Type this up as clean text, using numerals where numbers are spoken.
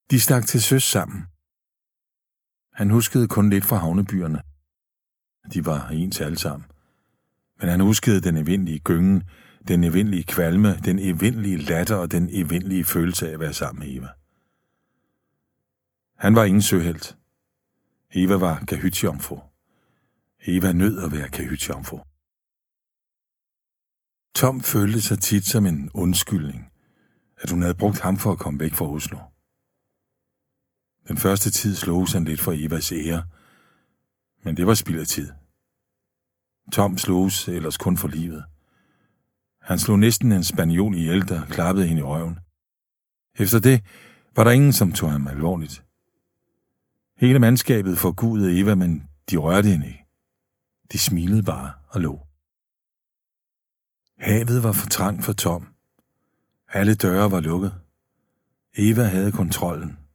De stak til søs sammen. Han huskede kun lidt fra havnebyerne. De var ens alle sammen. Men han huskede den evindelige gyngen, den evindelige kvalme, den evindelige latter og den evindelige følelse af at være sammen med Eva. Han var ingen søhelt. Eva var kahytjomfru. Eva nød at være kahytjomfru. Tom følte sig tit som en undskyldning, at hun havde brugt ham for at komme væk fra Oslo. Den første tid sloges han lidt for Evas ære, men det var spild af tid. Tom sloges ellers kun for livet. Han slog næsten en spanjol ihjel, der klappede hende i røven. Efter det var der ingen, som tog ham alvorligt. Hele mandskabet forgudede Eva, men de rørte hende ikke. De smilede bare og lå. Havet var for trangt for Tom. Alle døre var lukket. Eva havde kontrollen.